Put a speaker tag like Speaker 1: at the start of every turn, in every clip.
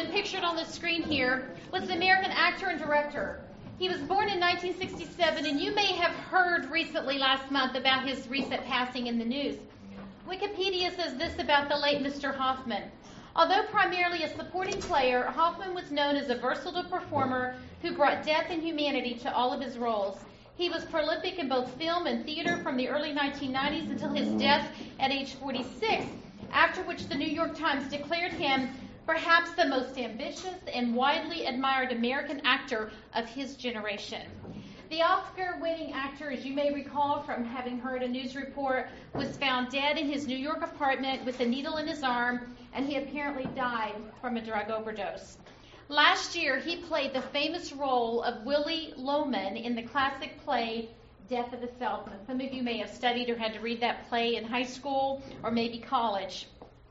Speaker 1: Hoffman, pictured on the screen here, was an American actor and director. He was born in 1967, and you may have heard recently last month about his recent passing in the news. Wikipedia says this about the late Mr. Hoffman. Although primarily a supporting player, Hoffman was known as a versatile performer who brought depth and humanity to all of his roles. He was prolific in both film and theater from the early 1990s until his death at age 46, after which the New York Times declared him perhaps the most ambitious and widely admired American actor of his generation. The Oscar-winning actor, as you may recall from having heard a news report, was found dead in his New York apartment with a needle in his arm, and he apparently died from a drug overdose. Last year, he played the famous role of Willy Loman in the classic play Death of a Salesman. Some of you may have studied or had to read that play in high school or maybe college.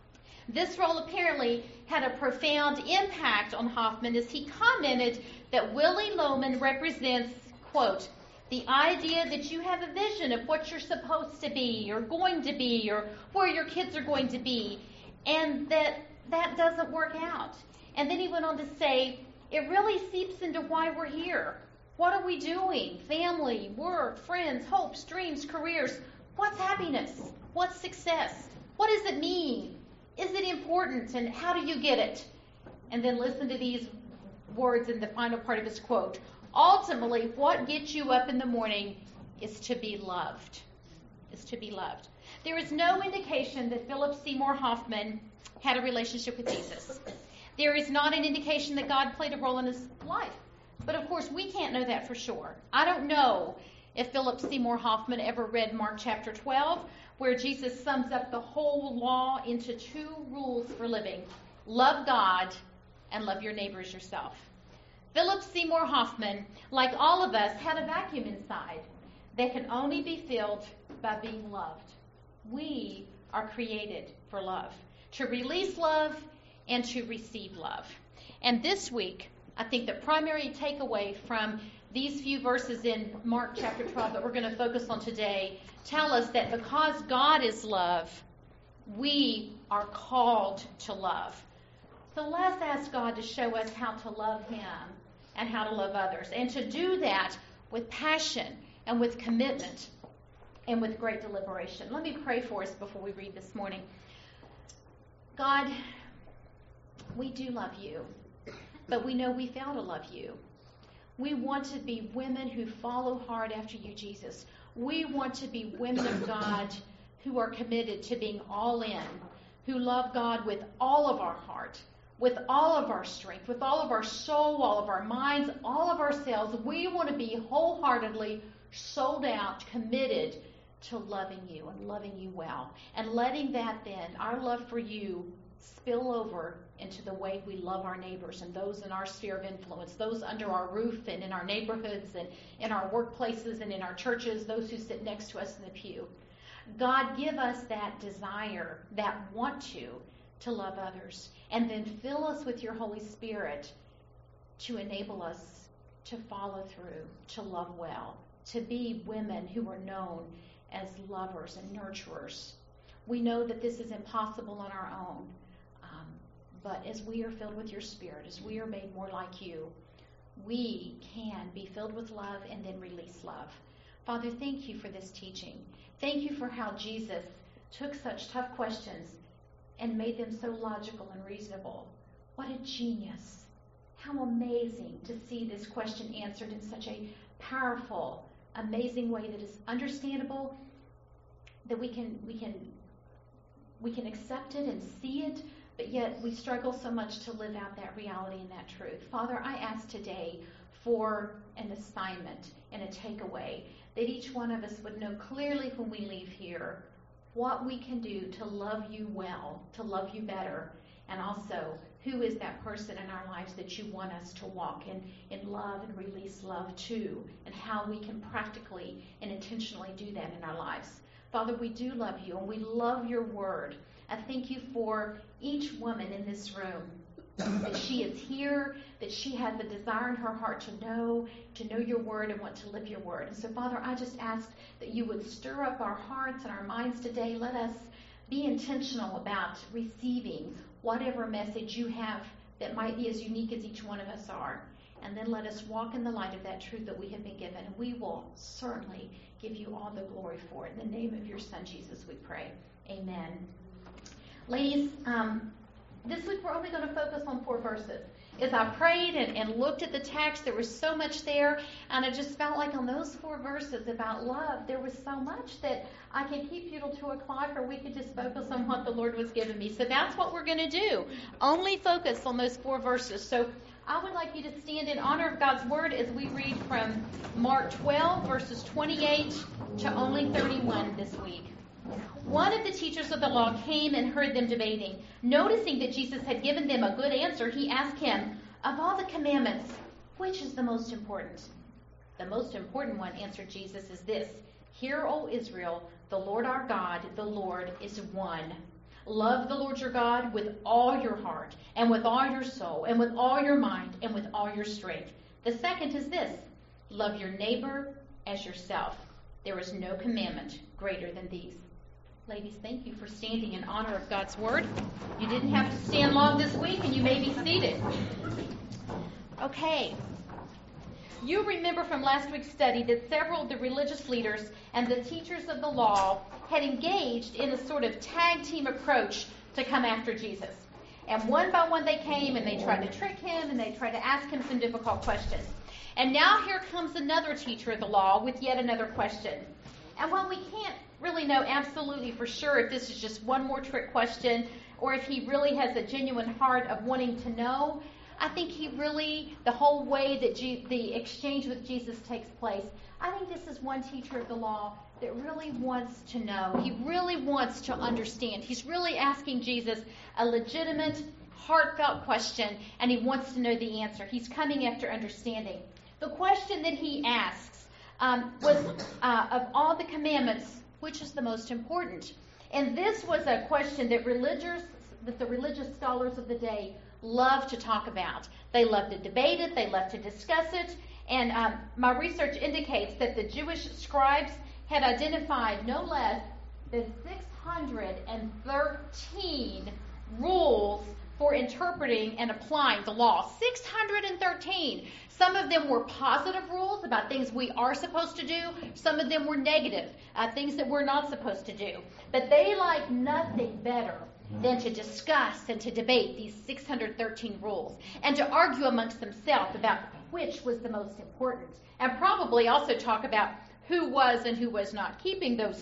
Speaker 1: This role apparently had a profound impact on Hoffman as he commented that Willy Loman represents, quote, the idea that you have a vision of what you're supposed to be or going to be or where your kids are going to be, and that doesn't work out. And then he went on to say, it really seeps into why we're here. What are we doing? Family, work, friends, hopes, dreams, careers. What's happiness? What's success? What does it mean? Is it important? And how do you get it? And then listen to these words in the final part of his quote. Ultimately, what gets you up in the morning is to be loved. Is to be loved. There is no indication that Philip Seymour Hoffman had a relationship with Jesus. There is not an indication that God played a role in his life. But of course, we can't know that for sure. I don't know if Philip Seymour Hoffman ever read Mark chapter 12, where Jesus sums up the whole law into 2 rules for living. Love God and love your neighbor as yourself. Philip Seymour Hoffman, like all of us, had a vacuum inside that can only be filled by being loved. We are created for love, to release love and to receive love. And this week, I think the primary takeaway from these few verses in Mark chapter 12 that we're going to focus on today tell us that because God is love, we are called to love. So let's ask God to show us how to love Him and how to love others, and to do that with passion and with commitment and with great deliberation. Let me pray for us before we read this morning. God, we do love you, but we know we fail to love you. We want to be women who follow hard after you, Jesus. We want to be women of God who are committed to being all in, who love God with all of our heart, with all of our strength, with all of our soul, all of our minds, all of ourselves. We want to be wholeheartedly sold out, committed to loving you and loving you well, and letting that then, our love for you, spill over into the way we love our neighbors and those in our sphere of influence, those under our roof and in our neighborhoods and in our workplaces and in our churches, those who sit next to us in the pew. God, give us that desire, that want to love others, and then fill us with your Holy Spirit to enable us to follow through, to love well, to be women who are known as lovers and nurturers. We know that this is impossible on our own. But as we are filled with your Spirit, as we are made more like you, we can be filled with love and then release love. Father, thank you for this teaching. Thank you for how Jesus took such tough questions and made them so logical and reasonable. What a genius. How amazing to see this question answered in such a powerful, amazing way that is understandable, that we can accept it and see it, but yet we struggle so much to live out that reality and that truth. Father, I ask today for an assignment and a takeaway, that each one of us would know clearly when we leave here what we can do to love you well, to love you better, and also who is that person in our lives that you want us to walk in love and release love to, and how we can practically and intentionally do that in our lives. Father, we do love you, and we love your word. I thank you for each woman in this room, that she is here, that she has a desire in her heart to know your word and want to live your word. And so, Father, I just ask that you would stir up our hearts and our minds today. Let us be intentional about receiving whatever message you have that might be as unique as each one of us are. And then let us walk in the light of that truth that we have been given. And we will certainly give you all the glory for it. In the name of your Son, Jesus, we pray. Amen. Ladies, this week we're only going to focus on 4 verses. As I prayed and looked at the text, there was so much there, and I just felt like on those 4 verses about love, there was so much that I could keep you till 2 o'clock, or we could just focus on what the Lord was giving me. So that's what we're going to do. Only focus on those 4 verses. So I would like you to stand in honor of God's Word as we read from Mark 12, verses 28 to only 31 this week. One of the teachers of the law came and heard them debating. Noticing that Jesus had given them a good answer, he asked him, "Of all the commandments, which is the most important?" "The most important one," answered Jesus, "is this: Hear, O Israel, the Lord our God, the Lord is one. Love the Lord your God with all your heart, and with all your soul, and with all your mind, and with all your strength. The second is this: love your neighbor as yourself. There is no commandment greater than these." Ladies, thank you for standing in honor of God's Word. You didn't have to stand long this week, and you may be seated. Okay. You remember from last week's study that several of the religious leaders and the teachers of the law had engaged in a sort of tag team approach to come after Jesus. And one by one they came and they tried to trick him and they tried to ask him some difficult questions. And now here comes another teacher of the law with yet another question. And while we can't really know absolutely for sure if this is just one more trick question or if he really has a genuine heart of wanting to know, I think he really, the whole way that the exchange with Jesus takes place, I think this is one teacher of the law that really wants to know. He really wants to understand. He's really asking Jesus a legitimate, heartfelt question, and he wants to know the answer. He's coming after understanding. The question that he asks was, of all the commandments, which is the most important? And this was a question that the religious scholars of the day love to talk about. They love to debate it. They love to discuss it. And my research indicates that the Jewish scribes had identified no less than 613 rules for interpreting and applying the law. 613. Some of them were positive rules about things we are supposed to do. Some of them were negative, things that we're not supposed to do. But they like nothing better than to discuss and to debate these 613 rules and to argue amongst themselves about which was the most important, and probably also talk about who was and who was not keeping those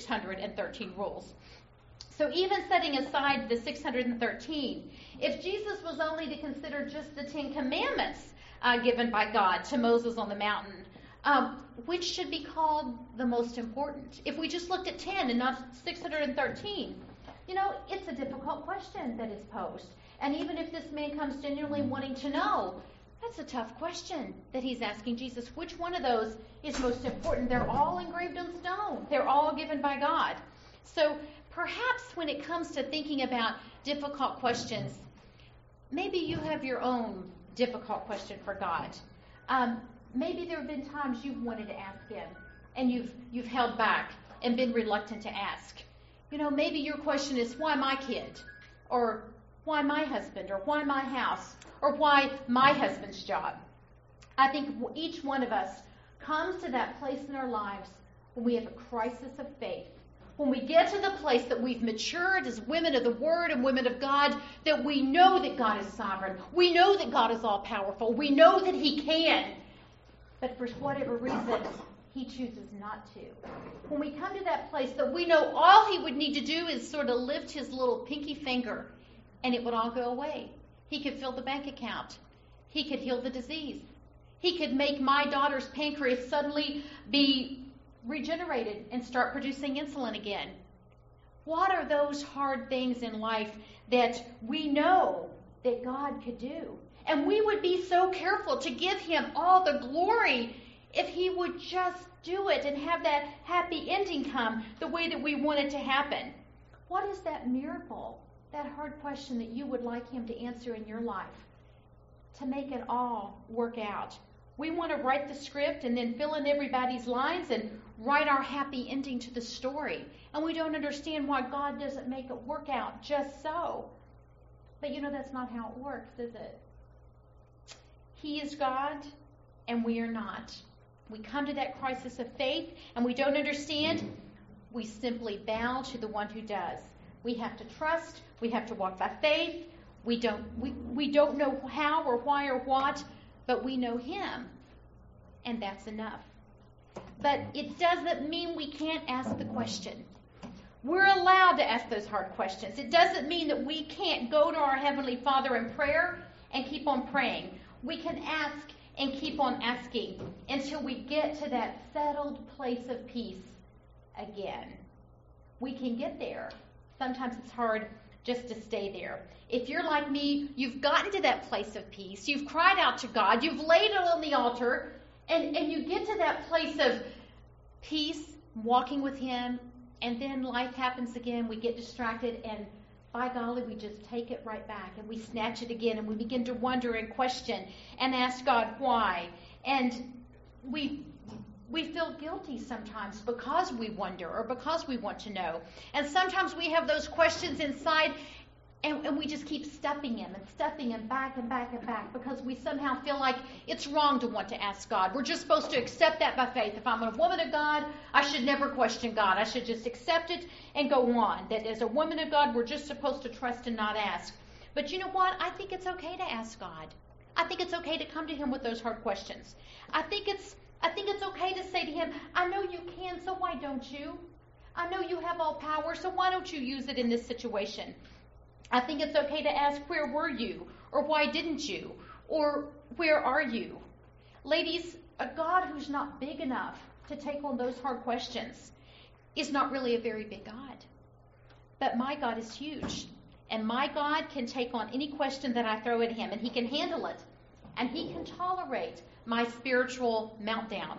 Speaker 1: 613 rules. So even setting aside the 613, if Jesus was only to consider just the 10 Commandments given by God to Moses on the mountain, which should be called the most important? If we just looked at 10 and not 613, it's a difficult question that is posed. And even if this man comes genuinely wanting to know, that's a tough question that he's asking Jesus. Which one of those is most important? They're all engraved on stone. They're all given by God. So perhaps when it comes to thinking about difficult questions, maybe you have your own difficult question for God. Maybe there have been times you've wanted to ask him and you've held back and been reluctant to ask. Maybe your question is, why my kid? Or why my husband? Or why my house? Or why my husband's job? I think each one of us comes to that place in our lives when we have a crisis of faith. When we get to the place that we've matured as women of the Word and women of God, that we know that God is sovereign. We know that God is all-powerful. We know that he can. But for whatever reason, he chooses not to. When we come to that place that we know all he would need to do is sort of lift his little pinky finger and it would all go away. He could fill the bank account. He could heal the disease. He could make my daughter's pancreas suddenly be regenerated and start producing insulin again. What are those hard things in life that we know that God could do? And we would be so careful to give him all the glory if he would just do it and have that happy ending come the way that we want it to happen. What is that miracle, that hard question that you would like him to answer in your life to make it all work out? We want to write the script and then fill in everybody's lines and write our happy ending to the story. And we don't understand why God doesn't make it work out just so. But that's not how it works, is it? He is God, and we are not. We come to that crisis of faith, and we don't understand. We simply bow to the one who does. We have to trust. We have to walk by faith. We don't know how or why or what, but we know him, and that's enough. But it doesn't mean we can't ask the question. We're allowed to ask those hard questions. It doesn't mean that we can't go to our Heavenly Father in prayer and keep on praying. We can ask and keep on asking until we get to that settled place of peace again. We can get there. Sometimes it's hard just to stay there. If you're like me, you've gotten to that place of peace. You've cried out to God. You've laid it on the altar. And you get to that place of peace, walking with him, and then life happens again. We get distracted, and by golly, we just take it right back, and we snatch it again, and we begin to wonder and question and ask God why. And we feel guilty sometimes because we wonder or because we want to know. And sometimes we have those questions inside, and we just keep stuffing them back and back and back because we somehow feel like it's wrong to want to ask God. We're just supposed to accept that by faith. If I'm a woman of God, I should never question God. I should just accept it and go on. That as a woman of God, we're just supposed to trust and not ask. But you know what? I think it's okay to ask God. I think it's okay to come to him with those hard questions. I think it's okay to say to him, I know you can, so why don't you? I know you have all power, so why don't you use it in this situation? I think it's okay to ask, where were you? Or why didn't you? Or where are you? Ladies, a God who's not big enough to take on those hard questions is not really a very big God. But my God is huge. And my God can take on any question that I throw at him, and he can handle it. And he can tolerate my spiritual meltdowns.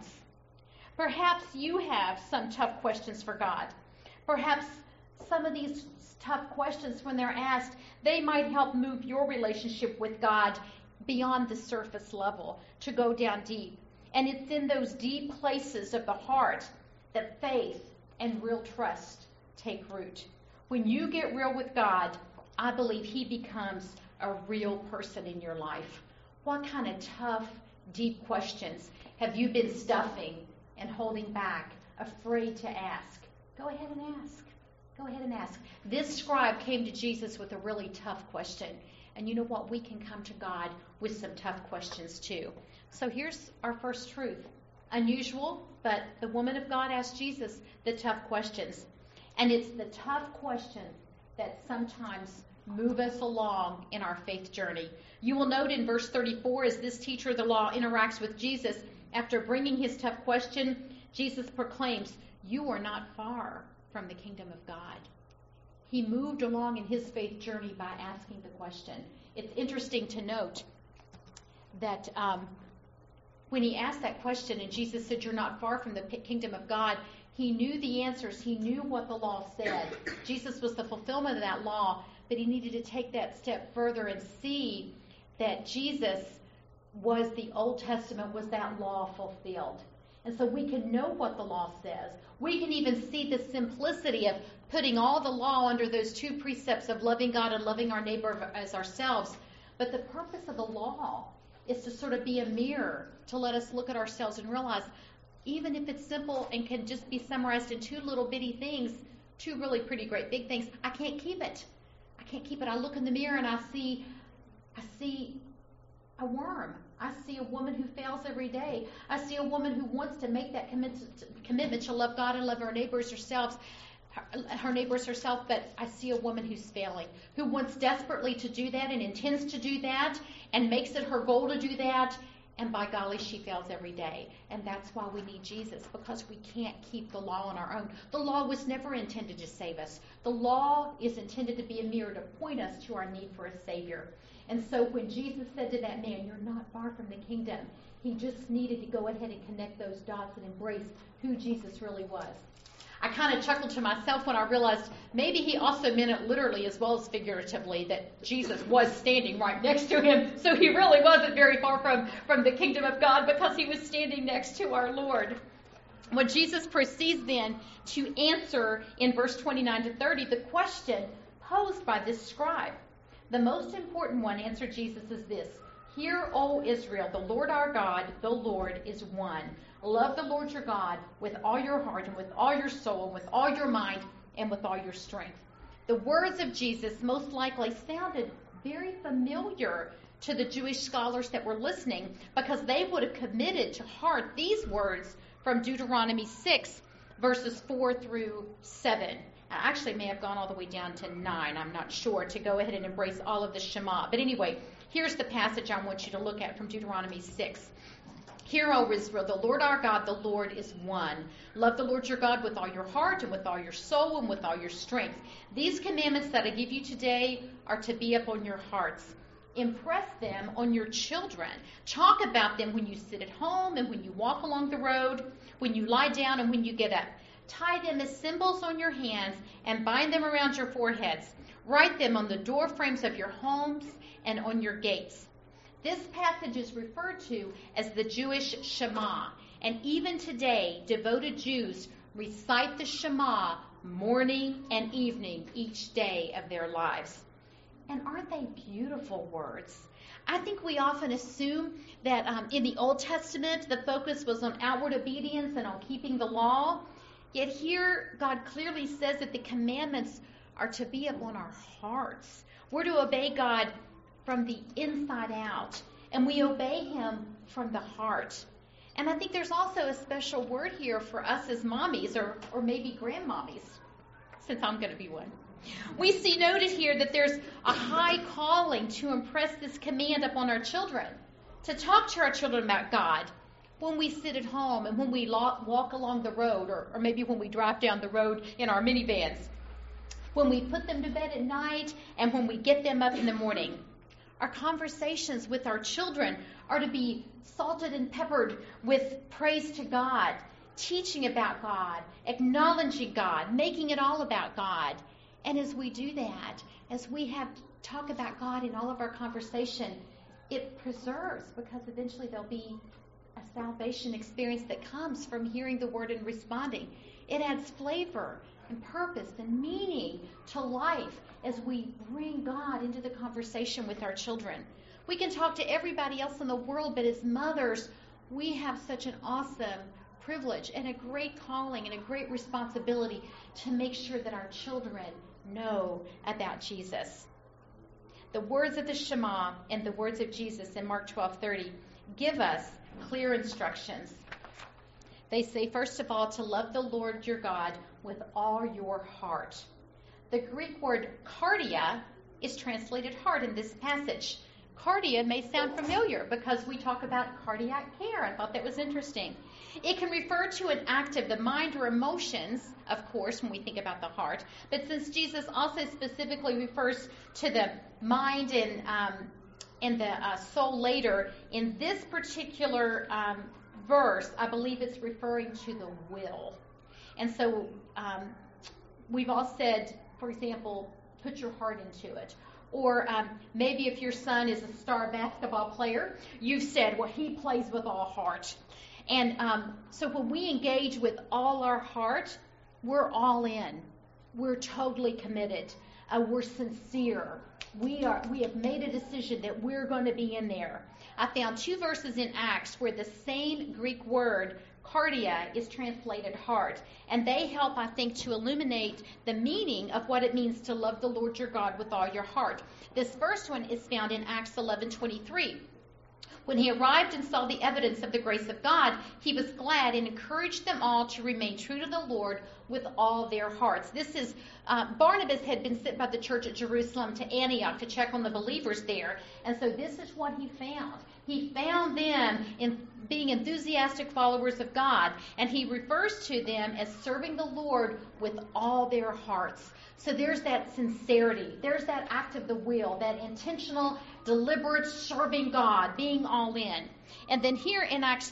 Speaker 1: Perhaps you have some tough questions for God. Perhaps some of these tough questions, when they're asked, they might help move your relationship with God beyond the surface level, to go down deep. And it's in those deep places of the heart that faith and real trust take root. When you get real with God, I believe he becomes a real person in your life. What kind of tough, deep questions have you been stuffing and holding back, afraid to ask? Go ahead and ask. Go ahead and ask. This scribe came to Jesus with a really tough question. And you know what? We can come to God with some tough questions too. So here's our first truth. Unusual, but the woman of God asked Jesus the tough questions. And it's the tough questions that sometimes move us along in our faith journey. You will note in verse 34, as this teacher of the law interacts with Jesus, after bringing his tough question, Jesus proclaims, "You are not far from the kingdom of God." He moved along in his faith journey by asking the question. It's interesting to note that when he asked that question and Jesus said, "You're not far from the kingdom of God," he knew the answers. He knew what the law said. Jesus was the fulfillment of that law, but he needed to take that step further and see that Jesus was the Old Testament, was that law fulfilled. And so we can know what the law says. We can even see the simplicity of putting all the law under those two precepts of loving God and loving our neighbor as ourselves. But the purpose of the law is to sort of be a mirror, to let us look at ourselves and realize, even if it's simple and can just be summarized in two little bitty things, two really pretty great big things, I can't keep it. I can't keep it. I look in the mirror and I see a worm. I see a woman who fails every day. I see a woman who wants to make that commitment to love God and love her neighbors herself, but I see a woman who's failing, who wants desperately to do that and intends to do that and makes it her goal to do that, and by golly, she fails every day. And that's why we need Jesus, because we can't keep the law on our own. The law was never intended to save us. The law is intended to be a mirror to point us to our need for a Savior. And so when Jesus said to that man, "You're not far from the kingdom," he just needed to go ahead and connect those dots and embrace who Jesus really was. I kind of chuckled to myself when I realized maybe he also meant it literally as well as figuratively, that Jesus was standing right next to him. So he really wasn't very far from the kingdom of God, because he was standing next to our Lord. When Jesus proceeds then to answer in verse 29 to 30 the question posed by this scribe. The most important one, answered Jesus, is this. Hear, O Israel, the Lord our God, the Lord is one. Love the Lord your God with all your heart and with all your soul and with all your mind and with all your strength. The words of Jesus most likely sounded very familiar to the Jewish scholars that were listening, because they would have committed to heart these words from Deuteronomy 6, verses 4 through 7. I actually may have gone all the way down to 9, I'm not sure, to go ahead and embrace all of the Shema. But anyway, here's the passage I want you to look at from Deuteronomy 6. Hear, O Israel, the Lord our God, the Lord is one. Love the Lord your God with all your heart and with all your soul and with all your strength. These commandments that I give you today are to be upon your hearts. Impress them on your children. Talk about them when you sit at home and when you walk along the road, when you lie down and when you get up. Tie them as symbols on your hands and bind them around your foreheads. Write them on the door frames of your homes and on your gates. This passage is referred to as the Jewish Shema. And even today, devoted Jews recite the Shema morning and evening each day of their lives. And aren't they beautiful words? I think we often assume that in the Old Testament, the focus was on outward obedience and on keeping the law. Yet here, God clearly says that the commandments are to be upon our hearts. We're to obey God from the inside out, and we obey him from the heart. And I think there's also a special word here for us as mommies, or maybe grandmommies, since I'm going to be one. We see noted here that there's a high calling to impress this command upon our children, to talk to our children about God when we sit at home and when we walk along the road, or maybe when we drive down the road in our minivans, when we put them to bed at night and when we get them up in the morning. Our conversations with our children are to be salted and peppered with praise to God, teaching about God, acknowledging God, making it all about God. And as we do that, as we have talk about God in all of our conversation, it preserves, because eventually there'll be a salvation experience that comes from hearing the word and responding. It adds flavor and purpose and meaning to life as we bring God into the conversation with our children. We can talk to everybody else in the world, but as mothers, we have such an awesome privilege and a great calling and a great responsibility to make sure that our children know about Jesus. The words of the Shema and the words of Jesus in Mark 12:30 give us clear instructions. They say, first of all, to love the Lord your God with all your heart. The Greek word cardia is translated heart in this passage. Cardia may sound familiar because we talk about cardiac care. I thought that was interesting. It can refer to an act of the mind or emotions, of course, when we think about the heart. But since Jesus also specifically refers to the mind and the soul later, in this particular verse, I believe it's referring to the will. And so we've all said, for example, put your heart into it. Or maybe if your son is a star basketball player, you've said, well, he plays with all heart. And so when we engage with all our heart, we're all in. We're totally committed. We're sincere. We have made a decision that we're going to be in there. I found 2 verses in Acts where the same Greek word, cardia, is translated heart. And they help, I think, to illuminate the meaning of what it means to love the Lord your God with all your heart. This first one is found in Acts 11:23. When he arrived and saw the evidence of the grace of God, he was glad and encouraged them all to remain true to the Lord with all their hearts. This is, Barnabas had been sent by the church at Jerusalem to Antioch to check on the believers there. And so this is what he found. He found them in being enthusiastic followers of God. And he refers to them as serving the Lord with all their hearts. So there's that sincerity. There's that act of the will, that intentional, deliberate serving God, being all in. And then here in Acts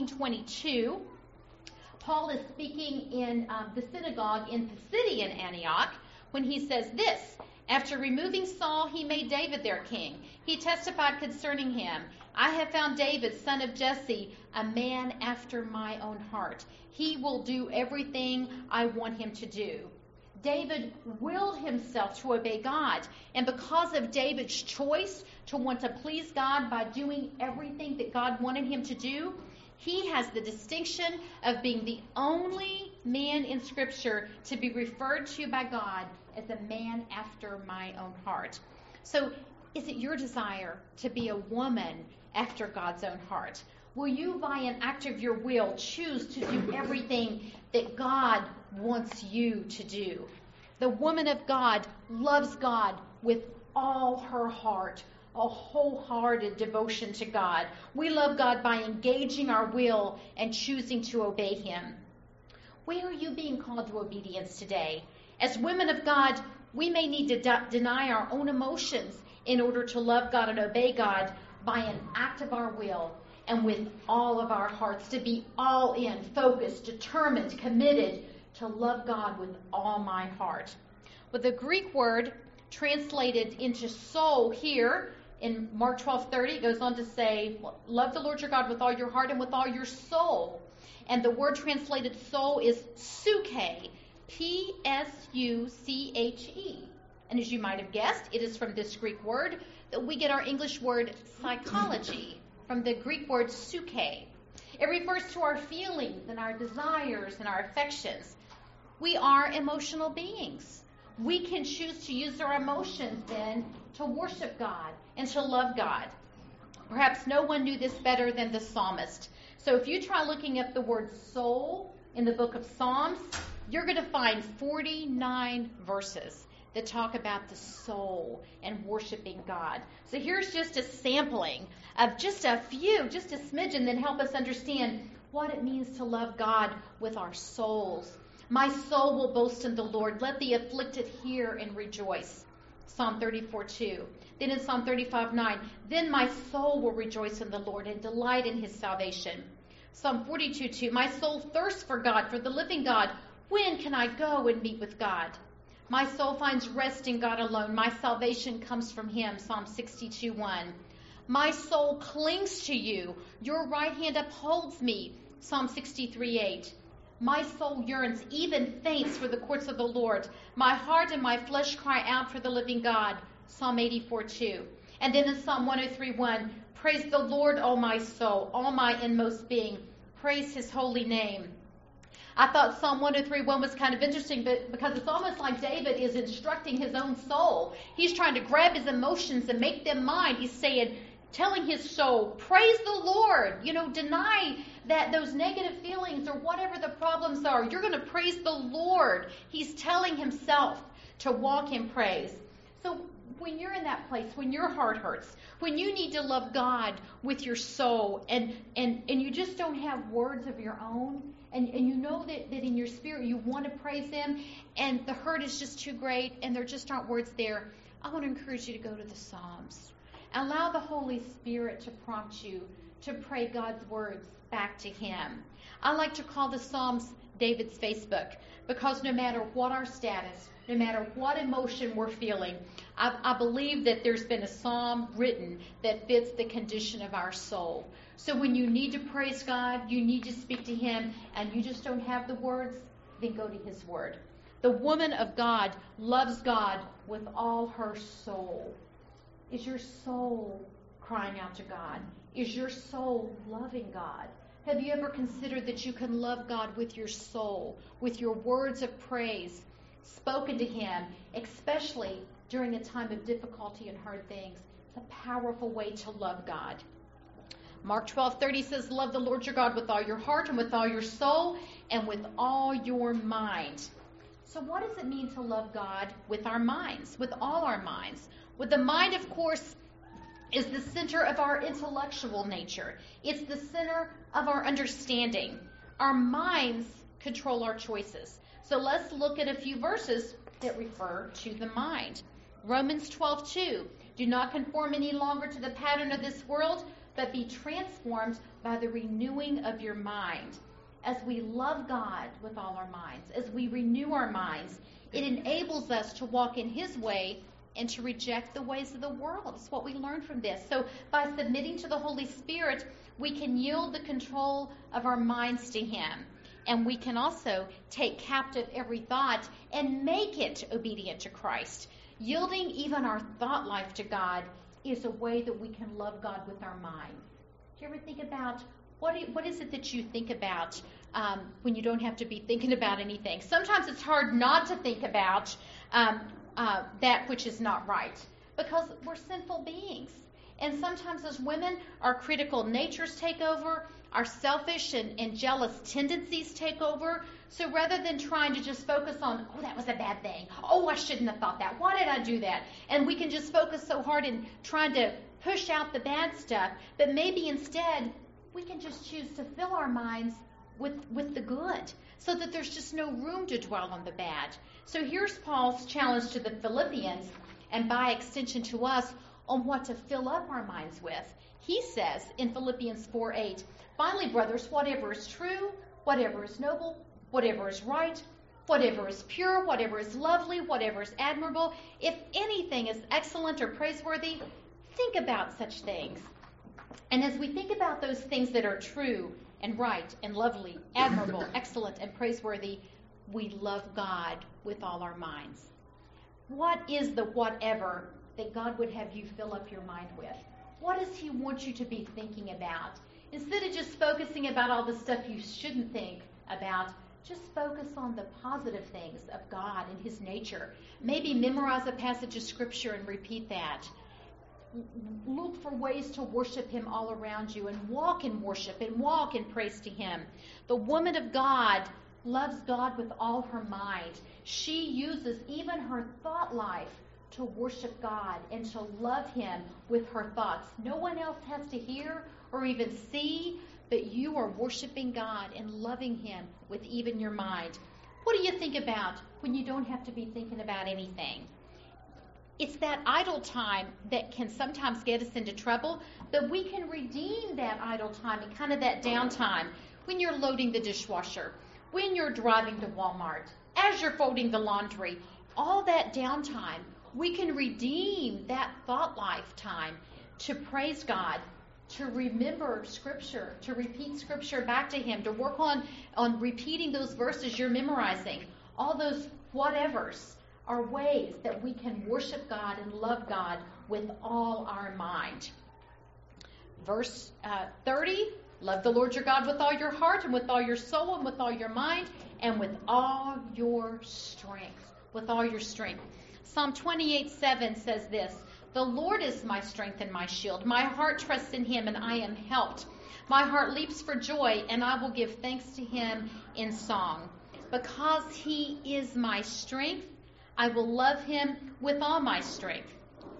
Speaker 1: 13:22, Paul is speaking in the synagogue in Pisidian Antioch when he says this: after removing Saul, he made David their king. He testified concerning him, I have found David, son of Jesse, a man after my own heart. He will do everything I want him to do. David willed himself to obey God. And because of David's choice to want to please God by doing everything that God wanted him to do, he has the distinction of being the only man in Scripture to be referred to by God as a man after my own heart. So, is it your desire to be a woman after God's own heart? Will you, by an act of your will, choose to do everything that God wants you to do? The woman of God loves God with all her heart, a wholehearted devotion to God. We love God by engaging our will and choosing to obey Him. Where are you being called to obedience today? As women of God, we may need to deny our own emotions in order to love God and obey God by an act of our will and with all of our hearts, to be all in, focused, determined, committed to love God with all my heart. But the Greek word translated into soul here in Mark 12:30, it goes on to say, love the Lord your God with all your heart and with all your soul. And the word translated soul is psuche, P-S-U-C-H-E. And as you might have guessed, it is from this Greek word that we get our English word psychology, from the Greek word psyche. It refers to our feelings and our desires and our affections. We are emotional beings. We can choose to use our emotions then to worship God and to love God. Perhaps no one knew this better than the psalmist. So if you try looking up the word soul in the book of Psalms, you're going to find 49 verses that talk about the soul and worshiping God. So here's just a sampling of just a few, just a smidgen that help us understand what it means to love God with our souls. My soul will boast in the Lord. Let the afflicted hear and rejoice. Psalm 34:2. Then in Psalm 35:9, then my soul will rejoice in the Lord and delight in His salvation. Psalm 42:2, my soul thirsts for God, for the living God. When can I go and meet with God? My soul finds rest in God alone. My salvation comes from Him. Psalm 62:1. My soul clings to you. Your right hand upholds me. Psalm 63:8. My soul yearns, even faints, for the courts of the Lord. My heart and my flesh cry out for the living God. Psalm 84:2. And then in Psalm 103:1, praise the Lord, O my soul, all my inmost being. Praise His holy name. I thought Psalm 103:1 was kind of interesting, but because it's almost like David is instructing his own soul. He's trying to grab his emotions and make them mine. He's saying, telling his soul, praise the Lord. Deny that those negative feelings or whatever the problems are. You're going to praise the Lord. He's telling himself to walk in praise. So when you're in that place, when your heart hurts, when you need to love God with your soul and you just don't have words of your own, and you know that in your spirit you want to praise Him, and the hurt is just too great and there just aren't words there, I want to encourage you to go to the Psalms. Allow the Holy Spirit to prompt you to pray God's words back to Him. I like to call the Psalms David's Facebook, because no matter what our status, no matter what emotion we're feeling, I believe that there's been a psalm written that fits the condition of our soul. So when you need to praise God, you need to speak to Him, and you just don't have the words, then go to His Word. The woman of God loves God with all her soul. Is your soul crying out to God? Is your soul loving God? Have you ever considered that you can love God with your soul, with your words of praise spoken to Him, especially during a time of difficulty and hard things? It's a powerful way to love God. Mark 12:30 says, love the Lord your God with all your heart and with all your soul and with all your mind. So what does it mean to love God with our minds, with all our minds? With the mind, of course, is the center of our intellectual nature. It's the center of our understanding. Our minds control our choices. So let's look at a few verses that refer to the mind. Romans 12:2. Do not conform any longer to the pattern of this world, but be transformed by the renewing of your mind. As we love God with all our minds, as we renew our minds, it enables us to walk in His way and to reject the ways of the world. It's what we learn from this. So by submitting to the Holy Spirit, we can yield the control of our minds to Him. And we can also take captive every thought and make it obedient to Christ. Yielding even our thought life to God is a way that we can love God with our mind. Do you ever think about what is it that you think about when you don't have to be thinking about anything? Sometimes it's hard not to think about that which is not right because we're sinful beings. And sometimes as women, our critical natures take over, our selfish and jealous tendencies take over. So rather than trying to just focus on, oh, that was a bad thing. Oh, I shouldn't have thought that. Why did I do that? And we can just focus so hard in trying to push out the bad stuff. But maybe instead, we can just choose to fill our minds with the good so that there's just no room to dwell on the bad. So here's Paul's challenge to the Philippians and by extension to us on what to fill up our minds with. He says in Philippians 4:8, finally, brothers, whatever is true, whatever is noble, whatever is right, whatever is pure, whatever is lovely, whatever is admirable, if anything is excellent or praiseworthy, think about such things. And as we think about those things that are true and right and lovely, admirable, excellent, and praiseworthy, we love God with all our minds. What is the whatever that God would have you fill up your mind with? What does He want you to be thinking about? Instead of just focusing about all the stuff you shouldn't think about, just focus on the positive things of God and His nature. Maybe memorize a passage of Scripture and repeat that. Look for ways to worship Him all around you and walk in worship and walk in praise to Him. The woman of God loves God with all her mind. She uses even her thought life to worship God and to love Him with her thoughts. No one else has to hear or even see, but you are worshiping God and loving Him with even your mind. What do you think about when you don't have to be thinking about anything? It's that idle time that can sometimes get us into trouble, but we can redeem that idle time and kind of that downtime when you're loading the dishwasher, when you're driving to Walmart, as you're folding the laundry, all that downtime. We can redeem that thought life time to praise God, to remember Scripture, to repeat Scripture back to Him, to work on repeating those verses you're memorizing. All those whatevers are ways that we can worship God and love God with all our mind. Verse 30, love the Lord your God with all your heart and with all your soul and with all your mind and with all your strength. With all your strength. Psalm 28:7 says this, the Lord is my strength and my shield. My heart trusts in Him and I am helped. My heart leaps for joy and I will give thanks to Him in song. Because He is my strength, I will love Him with all my strength.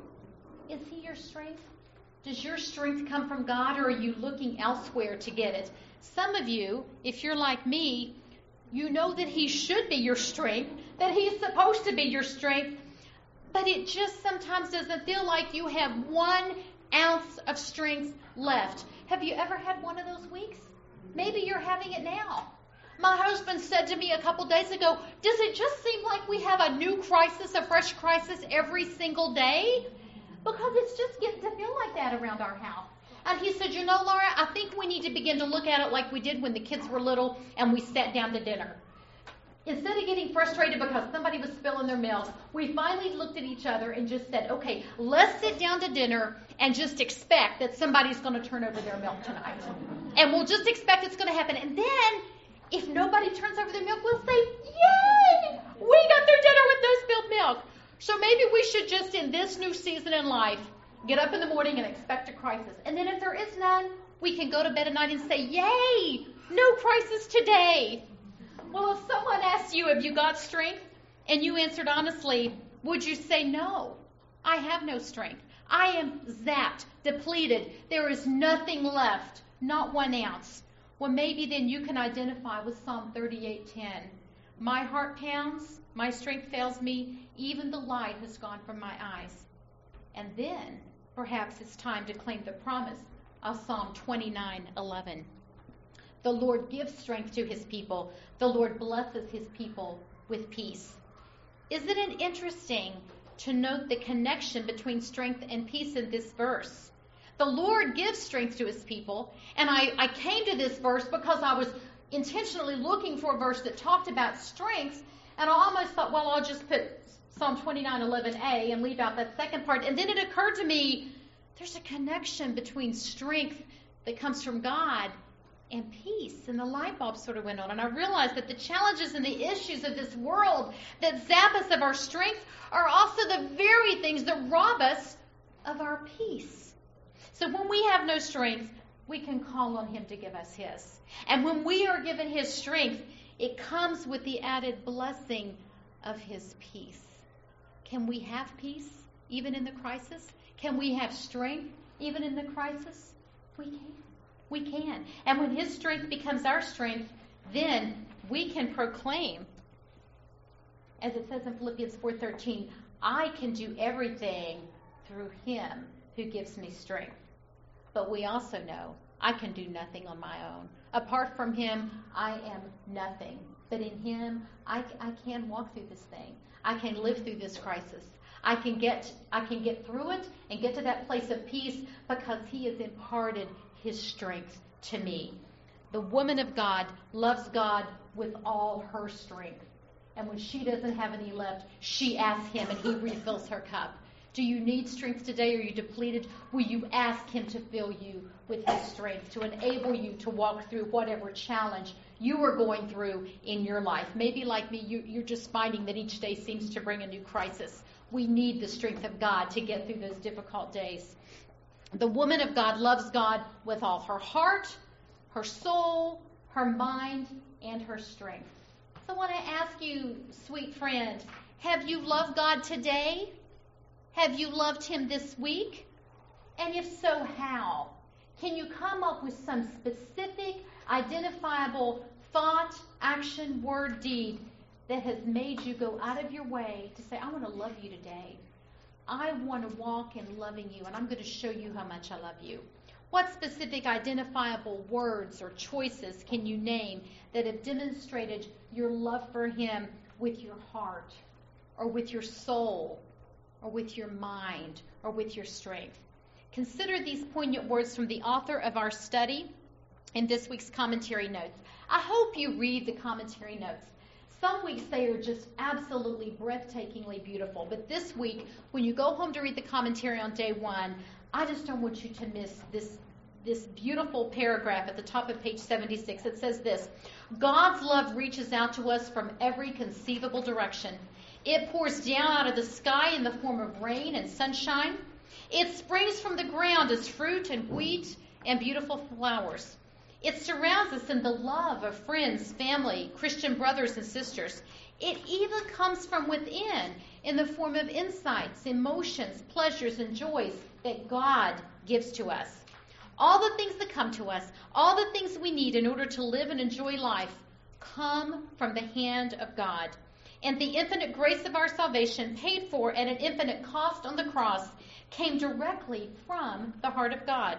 Speaker 1: Is He your strength? Does your strength come from God or are you looking elsewhere to get it? Some of you, if you're like me, you know that He should be your strength, that He's supposed to be your strength, but it just sometimes doesn't feel like you have 1 ounce of strength left. Have you ever had one of those weeks? Maybe you're having it now. My husband said to me a couple days ago, does it just seem like we have a new crisis, a fresh crisis every single day? Because it's just getting to feel like that around our house. And he said, you know, Laura, I think we need to begin to look at it like we did when the kids were little and we sat down to dinner. Instead of getting frustrated because somebody was spilling their milk, we finally looked at each other and just said, okay, let's sit down to dinner and just expect that somebody's going to turn over their milk tonight. And we'll just expect it's going to happen. And then, if nobody turns over their milk, we'll say, yay, we got through dinner with no spilled milk. So maybe we should just, in this new season in life, get up in the morning and expect a crisis. And then if there is none, we can go to bed at night and say, yay, no crisis today. Well, if someone asks you, have you got strength? And you answered honestly, would you say, no, I have no strength. I am zapped, depleted. There is nothing left, not 1 ounce. Well, maybe then you can identify with Psalm 38:10. My heart pounds, my strength fails me, even the light has gone from my eyes. And then, perhaps it's time to claim the promise of Psalm 29:11. The Lord gives strength to His people. The Lord blesses His people with peace. Isn't it interesting to note the connection between strength and peace in this verse? The Lord gives strength to His people. And I came to this verse because I was intentionally looking for a verse that talked about strength, and I almost thought, well, I'll just put Psalm 29:11a and leave out that second part. And then it occurred to me, there's a connection between strength that comes from God and peace. And the light bulb sort of went on. And I realized that the challenges and the issues of this world that zap us of our strength are also the very things that rob us of our peace. So when we have no strength, we can call on Him to give us His. And when we are given His strength, it comes with the added blessing of His peace. Can we have peace even in the crisis? Can we have strength even in the crisis? We can. We can. And when His strength becomes our strength, then we can proclaim, as it says in Philippians 4:13, I can do everything through Him who gives me strength. But we also know I can do nothing on my own. Apart from Him, I am nothing. But in Him, I can walk through this thing. I can live through this crisis. I can get through it and get to that place of peace because He has imparted His strength to me. The woman of God loves God with all her strength. And when she doesn't have any left, she asks Him and He refills her cup. Do you need strength today? Are you depleted? Will you ask Him to fill you with His strength, to enable you to walk through whatever challenge you are going through in your life? Maybe like me, you're just finding that each day seems to bring a new crisis. We need the strength of God to get through those difficult days. The woman of God loves God with all her heart, her soul, her mind, and her strength. So I want to ask you, sweet friend, have you loved God today? Have you loved Him this week? And if so, how? Can you come up with some specific, identifiable thought, action, word, deed that has made you go out of your way to say, I want to love you today. I want to walk in loving you, and I'm going to show you how much I love you. What specific identifiable words or choices can you name that have demonstrated your love for Him with your heart, or with your soul, or with your mind, or with your strength? Consider these poignant words from the author of our study in this week's commentary notes. I hope you read the commentary notes. Some weeks they are just absolutely breathtakingly beautiful. But this week, when you go home to read the commentary on day one, I just don't want you to miss this beautiful paragraph at the top of page 76. It says this: God's love reaches out to us from every conceivable direction. It pours down out of the sky in the form of rain and sunshine. It springs from the ground as fruit and wheat and beautiful flowers. It surrounds us in the love of friends, family, Christian brothers and sisters. It even comes from within in the form of insights, emotions, pleasures, and joys that God gives to us. All the things that come to us, all the things we need in order to live and enjoy life, come from the hand of God. And the infinite grace of our salvation, paid for at an infinite cost on the cross, came directly from the heart of God.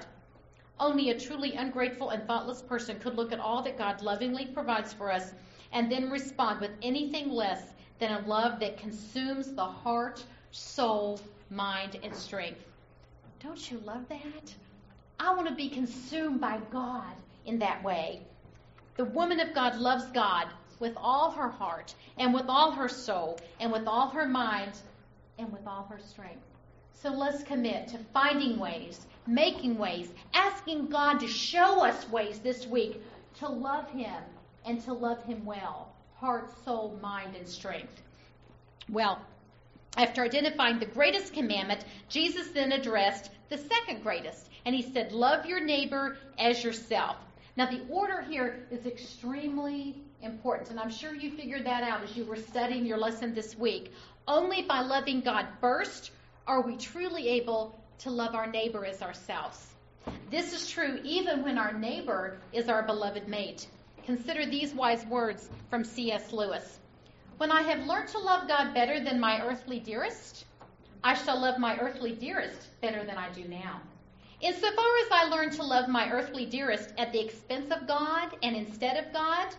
Speaker 1: Only a truly ungrateful and thoughtless person could look at all that God lovingly provides for us and then respond with anything less than a love that consumes the heart, soul, mind, and strength. Don't you love that? I want to be consumed by God in that way. The woman of God loves God with all her heart and with all her soul and with all her mind and with all her strength. So let's commit to finding ways, making ways, asking God to show us ways this week to love Him and to love Him well. Heart, soul, mind, and strength. Well, after identifying the greatest commandment, Jesus then addressed the second greatest. And He said, love your neighbor as yourself. Now, the order here is extremely important. And I'm sure you figured that out as you were studying your lesson this week. Only by loving God first are we truly able to love our neighbor as ourselves. This is true even when our neighbor is our beloved mate. Consider these wise words from C.S. Lewis. When I have learned to love God better than my earthly dearest, I shall love my earthly dearest better than I do now. Insofar as I learn to love my earthly dearest at the expense of God and instead of God,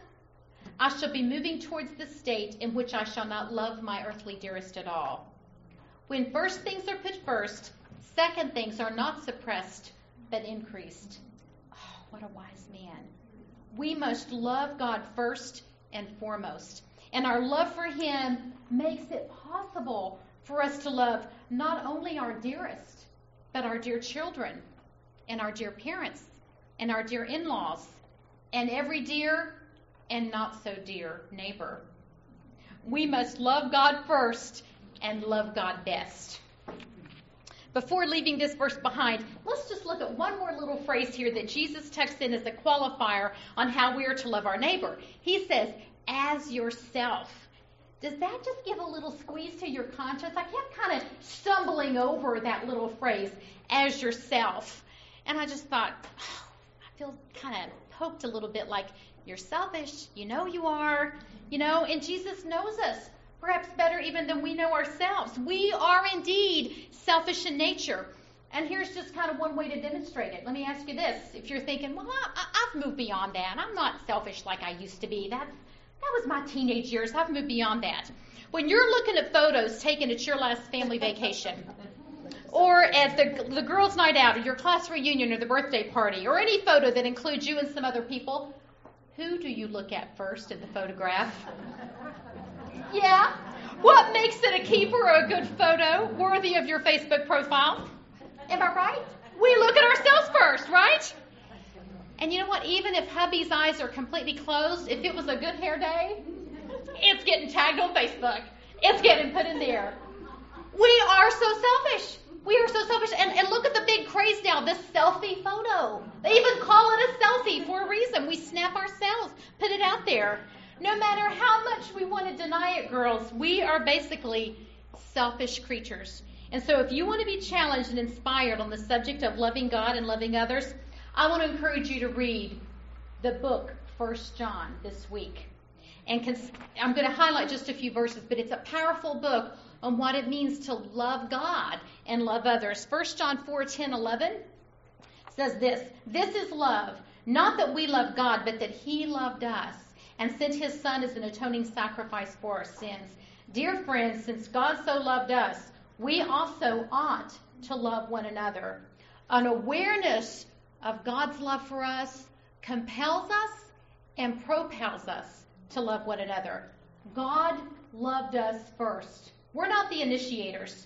Speaker 1: I shall be moving towards the state in which I shall not love my earthly dearest at all. When first things are put first, second things are not suppressed, but increased. Oh, what a wise man. We must love God first and foremost. And our love for Him makes it possible for us to love not only our dearest, but our dear children and our dear parents and our dear in-laws and every dear and not so dear neighbor. We must love God first and love God best. Before leaving this verse behind, let's just look at one more little phrase here that Jesus tucks in as a qualifier on how we are to love our neighbor. He says, as yourself. Does that just give a little squeeze to your conscience? I kept kind of stumbling over that little phrase, as yourself. And I just thought, I feel kind of poked a little bit like, you're selfish. You know you are. And Jesus knows us perhaps better even than we know ourselves. We are indeed selfish in nature. And here's just kind of one way to demonstrate it. Let me ask you this. If you're thinking, well, I've moved beyond that. I'm not selfish like I used to be. That was my teenage years. I've moved beyond that. When you're looking at photos taken at your last family vacation, or at the girls' night out, or your class reunion, or the birthday party, or any photo that includes you and some other people, who do you look at first in the photograph? Yeah? What makes it a keeper or a good photo worthy of your Facebook profile? Am I right? We look at ourselves first, right? And you know what? Even if hubby's eyes are completely closed, if it was a good hair day, it's getting tagged on Facebook. It's getting put in there. We are so selfish. We are so selfish. And look at the big craze now, this selfie photo. They even call it a selfie for a reason. We snap ourselves, put it out there. No matter how much we want to deny it, girls, we are basically selfish creatures. And so if you want to be challenged and inspired on the subject of loving God and loving others, I want to encourage you to read the book 1 John this week. And I'm going to highlight just a few verses, but it's a powerful book on what it means to love God and love others. 1 John 4:10-11 says this, "This is love, not that we love God, but that He loved us and sent His Son as an atoning sacrifice for our sins. Dear friends, since God so loved us, we also ought to love one another." An awareness of God's love for us compels us and propels us to love one another. God loved us first. We're not the initiators.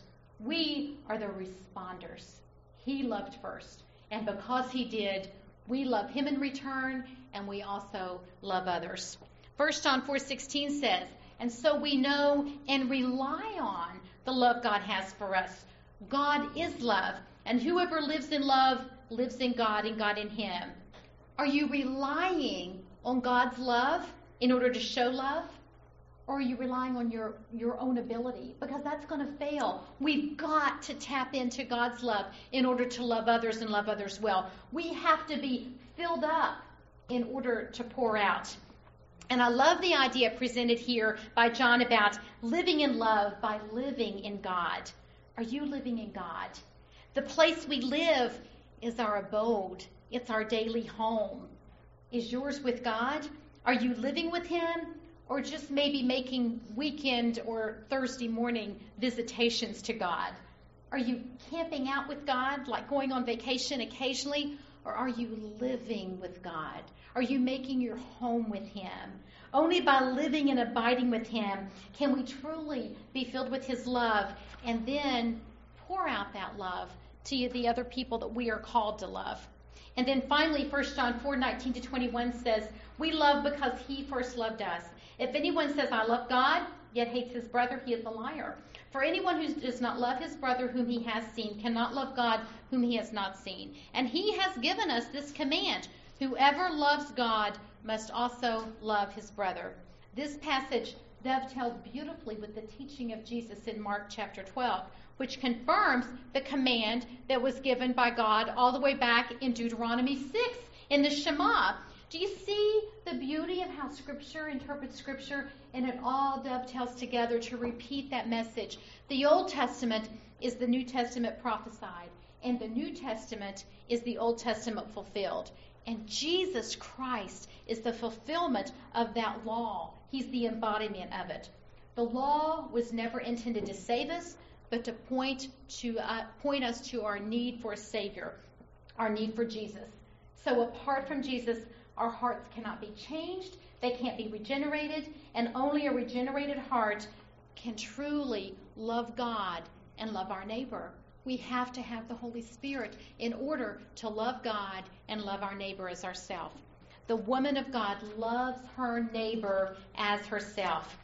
Speaker 1: We are the responders. He loved first. And because He did, we love Him in return, and we also love others. 1 John 4:16 says, "And so we know and rely on the love God has for us. God is love, and whoever lives in love lives in God and God in him." Are you relying on God's love in order to show love? Or are you relying on your own ability? Because that's going to fail. We've got to tap into God's love in order to love others and love others well. We have to be filled up in order to pour out. And I love the idea presented here by John about living in love by living in God. Are you living in God? The place we live is our abode. It's our daily home. Is yours with God? Are you living with Him? Or just maybe making weekend or Thursday morning visitations to God? Are you camping out with God, like going on vacation occasionally? Or are you living with God? Are you making your home with Him? Only by living and abiding with Him can we truly be filled with His love and then pour out that love to the other people that we are called to love. And then finally, 1 John 4:19-21 says, "We love because He first loved us. If anyone says, 'I love God,' yet hates his brother, he is a liar. For anyone who does not love his brother whom he has seen cannot love God whom he has not seen. And He has given us this command: whoever loves God must also love his brother." This passage dovetails beautifully with the teaching of Jesus in Mark chapter 12, which confirms the command that was given by God all the way back in Deuteronomy 6 in the Shema. Do you see the beauty of how Scripture interprets Scripture? And it all dovetails together to repeat that message. The Old Testament is the New Testament prophesied, and the New Testament is the Old Testament fulfilled. And Jesus Christ is the fulfillment of that law. He's the embodiment of it. The law was never intended to save us, but to point us to our need for a Savior, our need for Jesus. So apart from Jesus, Our hearts cannot be changed. They can't be regenerated. And only a regenerated heart can truly love God and love our neighbor. We have to have the Holy Spirit in order to love God and love our neighbor as ourselves. The woman of God loves her neighbor as herself.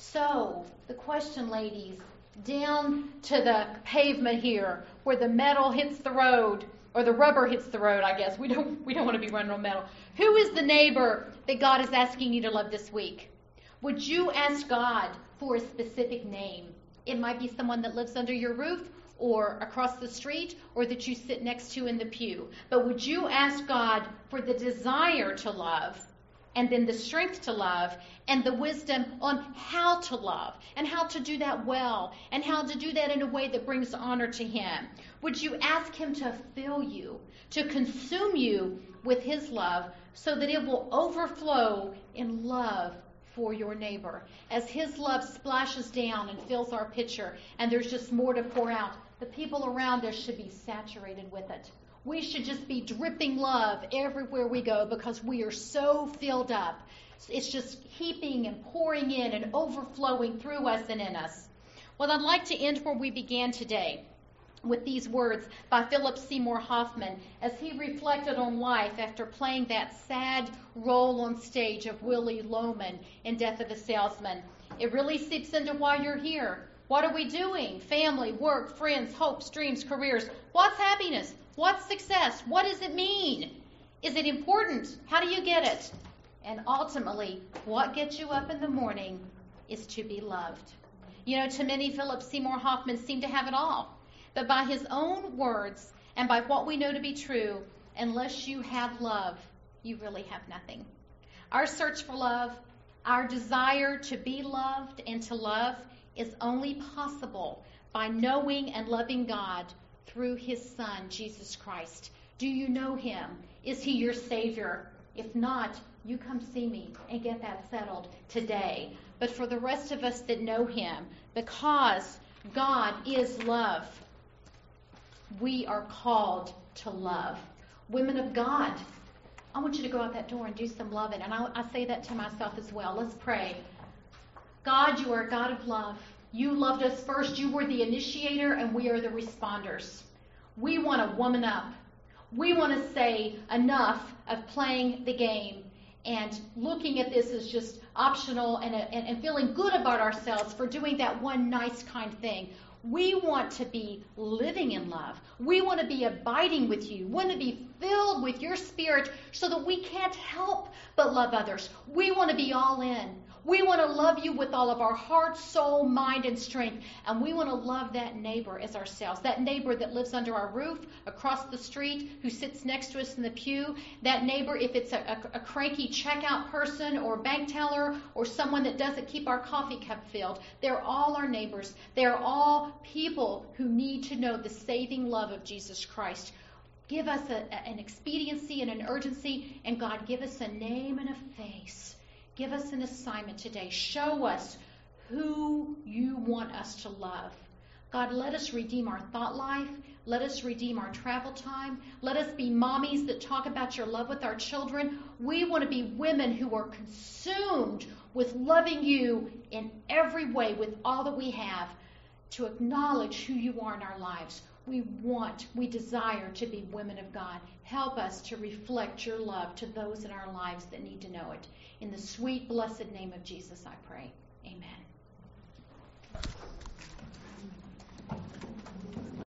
Speaker 1: So, the question, ladies, down to the pavement here, where the metal hits the road, or the rubber hits the road, I guess. We don't want to be running on metal. Who is the neighbor that God is asking you to love this week? Would you ask God for a specific name? It might be someone that lives under your roof, or across the street, or that you sit next to in the pew. But would you ask God for the desire to love, and then the strength to love, and the wisdom on how to love, and how to do that well, and how to do that in a way that brings honor to Him? Would you ask Him to fill you, to consume you with His love, so that it will overflow in love for your neighbor? As His love splashes down and fills our pitcher, and there's just more to pour out, the people around us should be saturated with it. We should just be dripping love everywhere we go because we are so filled up. It's just heaping and pouring in and overflowing through us and in us. Well, I'd like to end where we began today, with these words by Philip Seymour Hoffman as he reflected on life after playing that sad role on stage of Willie Loman in Death of a Salesman. It really seeps into why you're here. What are we doing? Family, work, friends, hopes, dreams, careers. What's happiness? What's success? What does it mean? Is it important? How do you get it? And ultimately, what gets you up in the morning is to be loved. You know, to many, Philip Seymour Hoffman seemed to have it all. But by his own words and by what we know to be true, unless you have love, you really have nothing. Our search for love, our desire to be loved and to love is only possible by knowing and loving God through His Son, Jesus Christ. Do you know Him? Is He your Savior? If not, you come see me and get that settled today. But for the rest of us that know Him, because God is love, we are called to love. Women of God, I want you to go out that door and do some loving. And I say that to myself as well. Let's pray. God, you are a God of love. You loved us first. You were the initiator, and we are the responders. We want to woman up. We want to say enough of playing the game and looking at this as just optional and feeling good about ourselves for doing that one nice, kind thing. We want to be living in love. We want to be abiding with you. We want to be filled with your Spirit so that we can't help but love others. We want to be all in. We want to love you with all of our heart, soul, mind, and strength. And we want to love that neighbor as ourselves. That neighbor that lives under our roof, across the street, who sits next to us in the pew. That neighbor, if it's a cranky checkout person or bank teller or someone that doesn't keep our coffee cup filled. They're all our neighbors. They're all people who need to know the saving love of Jesus Christ. Give us an expediency and an urgency. And God, give us a name and a face. Give us an assignment today. Show us who you want us to love. God, let us redeem our thought life. Let us redeem our travel time. Let us be mommies that talk about your love with our children. We want to be women who are consumed with loving you in every way with all that we have, to acknowledge who you are in our lives. We desire to be women of God. Help us to reflect your love to those in our lives that need to know it. In the sweet, blessed name of Jesus, I pray. Amen.